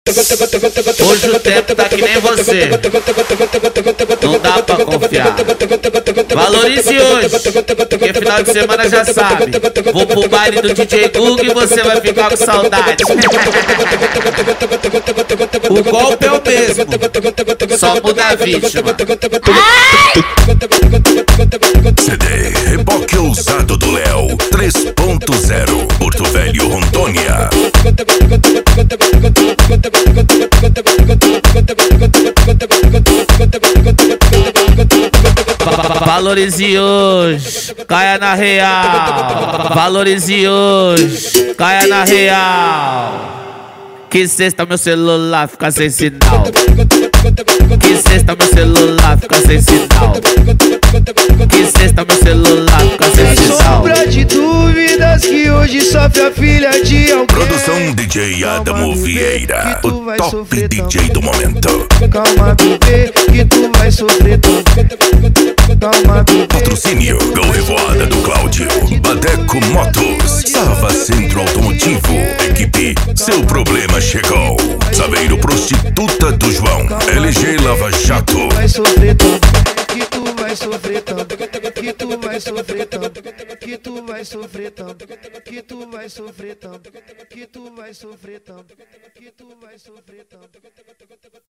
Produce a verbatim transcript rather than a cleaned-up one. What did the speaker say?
Hoje o tempo tá que nem você, não dá pra confiar. Valorize hoje, porque final de semana já sabe. Vou pro baile do D J Gug e você vai ficar com saudade. O golpe é o mesmo, só muda a vítima. C D Reboque Ousado do Léo três ponto zero, Porto Velho, Rondônia. Valorize hoje, caia na real. Valorize hoje, caia na real. Que sexta meu celular fica sem sinal. Que sexta meu celular fica sem sinal. Que sexta meu celular fica sem sinal. Sombra de dúvidas que hoje sofre a filha de alguém. Produção D J Adamo Vieira, o top D J do momento. Calma, bebê, que tu vai sofrer tanto. Calma, bebê. Patrocínio Gol Revoada do Cláudio, Badeco Motos, Sava Centro Automotivo. Equipe, seu problema chegou. Saveiro Prostituta do João, L G Lava Jato. Vai sofrer tanto, que tu vai sofrer tanto, que tu vai sofrer tanto, que tu vai sofrer tanto, que tu vai sofrer tanto, que tu vai sofrer tanto, que tu vai sofrer tanto.